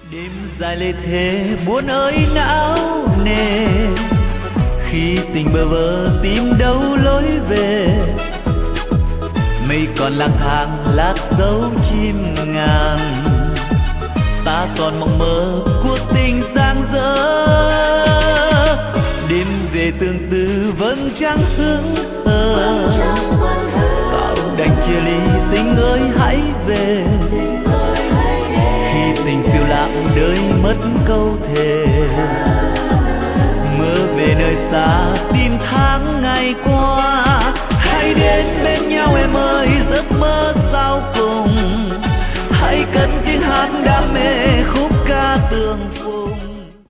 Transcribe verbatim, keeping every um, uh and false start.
Đêm dài lê thế buồn ơi não nề, khi tình bơ vơ tìm đâu lối về. Mây còn lang thang lát dấu chim ngàn, ta còn mộng mơ cuộc tình giang dở. Đêm về tương tư vẫn chẳng sương sờ, tạo đành chia ly tình ơi hãy về. Khi tình phiêu lãng đời mất câu thề, mơ về nơi xa tìm tháng ngày qua.